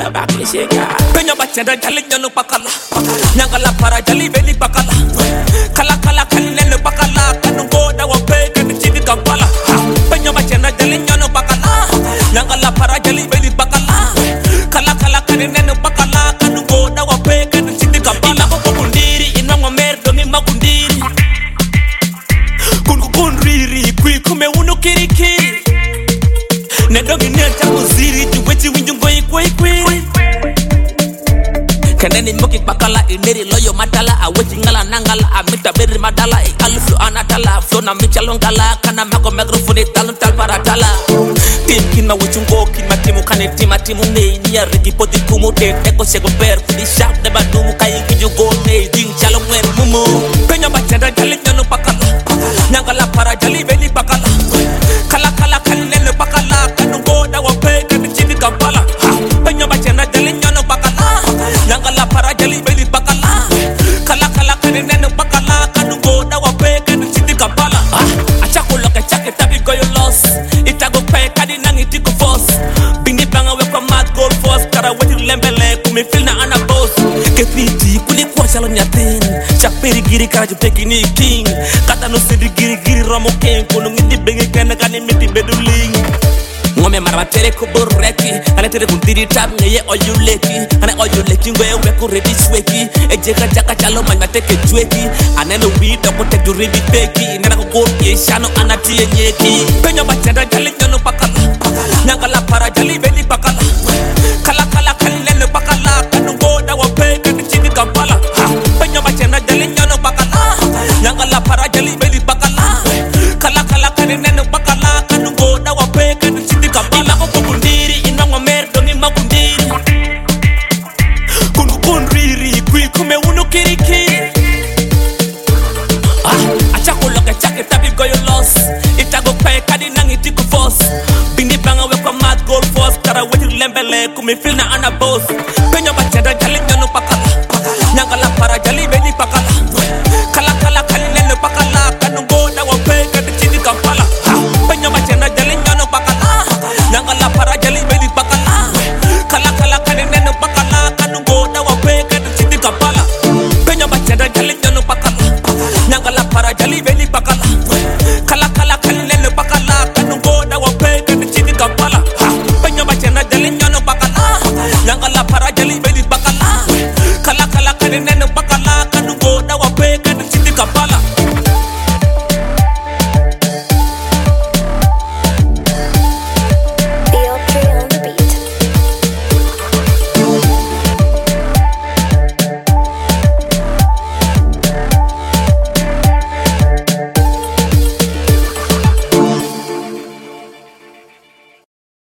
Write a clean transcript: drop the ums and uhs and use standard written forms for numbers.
na bakli shega penyo bachenda jali nyono pakala nyangala para jali beli pakala kala kala kalile pakala kanungo da wape kan chidi kampala penyo bachenda jali nyono pakala nyangala para jali beli pakala kala kala kalile pakala kanungo da wape kan chidi kampala ko kundiri inwango merdo ni makundiri kunriri kui kume uno kirikiri nedogi neta muziri juweti winjungo ikwe Kaneni moki pakala ineri loyo madala aweti ngala nangala amita beri madala aluflu anatala flow na michalongala kana mako microphone talon tal paratala tim kina wichungo kima timu kane timu ne niya rigi poti kumu de eko sego per kudi sharp de badumu kai kijugo ne ding chalo mwen mumu penyo bachenda jali nyono pakala nyangala para jali beli pakala kala kala kalile pakala kanungo da wape kan chidi kampala penyo bachenda jali nyono pakala nyangala para jali beli pakala kala kala kanene pakala kanungo da wape kan chidi kampala acha kuloka chake tabi go you lost itago pe kadi nangi tiko force bingi banga we kwa mad gold force kara wetu lembele kumi feel na ana boss kefiti kuli kwa shalo nyatin chapiri giri kara jupeki ni king kata no sidi giri romo king kono ngidi bengi kena kani miti beduling ngome maratere ko boreki ane tere kundiri tab ngeye oyuleki ane oyuleki ngwe we ko ready sweki ejeka jaka chalo manyateke jweki ane no wido ko tek duribi peki nana ko go yeshano anati yenyeki penyo bachenda jali nyono pakala nyangala para jali beli pakala kala kala kalile pakala kanungo da wape kan chidi kampala penyo bachenda jali nyono pakala nyangala para jali beli pakala kala kala kalile pakala kanungo da wape kan chidi kampala ko kundiri inwango merdo ni makundiri kunriri kui kume uno kirikiri acha kuloka chake tabi go you lost itago pe kadi nangi tiko force bindi banga we kwa mad gold force kara wetu lembele kumi feel na ana boss